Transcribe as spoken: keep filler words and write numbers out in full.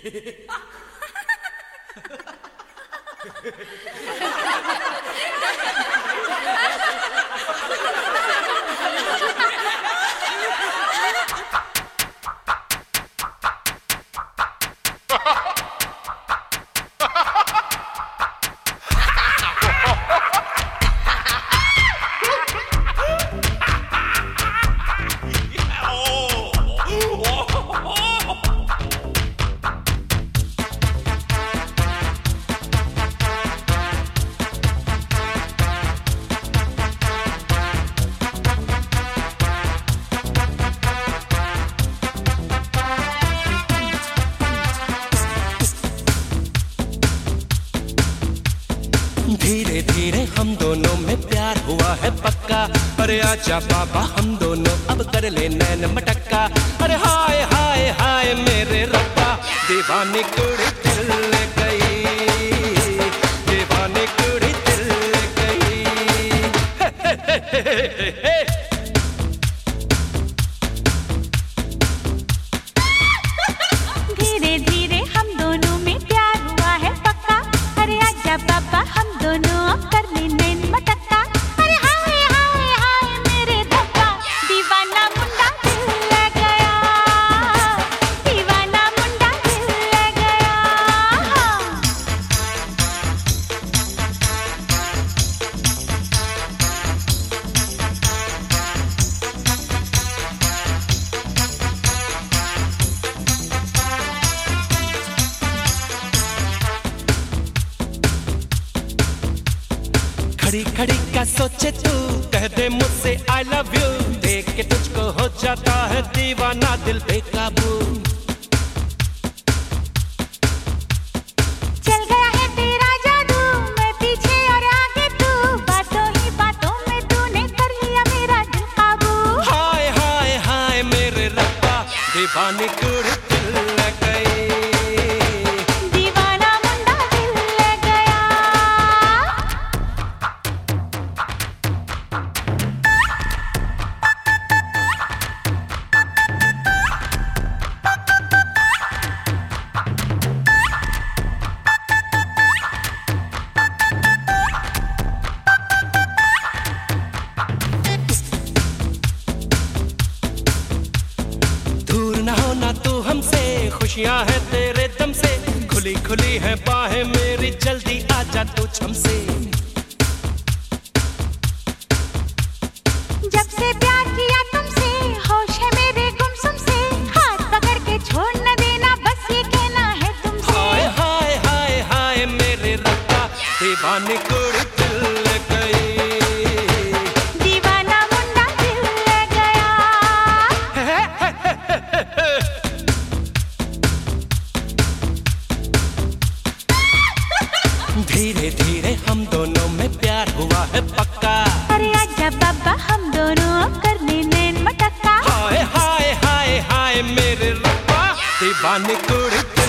धीरे धीरे हम दोनों में प्यार हुआ है पक्का। अरे आजा बाबा हम दोनों अब कर ले नैन मटक्का। अरे हाय हाय हाय मेरे रब्बा, दीवानी कुड़ी दिल ले गई, दीवानी कुड़ी दिल ले गई। हे हे हे हे हे। धीरे धीरे हम दोनों में प्यार हुआ है पक्का। अरे आजा बाबा हम दोनों अब कर ले नैन मटक्का। अरे हाय हाय हाय मेरे रब्बा, दीवाना मुंडा दिल ले गया, दीवाना मुंडा दिल ले गया। खड़ी खड़ी क्या सोचे तू, कह दे मुझसे आई लव यू। देख के तुझको हो जाता है दीवाना दिल बेकाबू। चल गया है तेरा जादू, मैं पीछे और आगे तू, बातों ही बातों में तूने कर लिया मेरा दिल काबू। हाय हाय हाय मेरे रब्बा, दीवानी कुड़ी दिल ले गई, दीवाना मुंडा दिल ले गया। दूर न होना तू हमसे, खुशियां है तेरे दम से। खुली खुली है बाहें मेरी, जल्दी आजा तू छमसे। जब से प्यार किया तुमसे, होश है मेरे गुमसुम से। हाथ पकड़ के छोड़ न देना, बस ये कहना है तुमसे। हाय हाय हाय हाय मेरे रब्बा, दीवानी कुड़ी दिल ले गई, दीवाना मुंडा दिल ले गया। धीरे धीरे हम दोनों में प्यार हुआ है पक्का। अरे आजा बाबा हम दोनों अब कर ले नैन मटक्का। हाय हाय हाय हाय मेरे रब्बा, दीवानी कुड़ी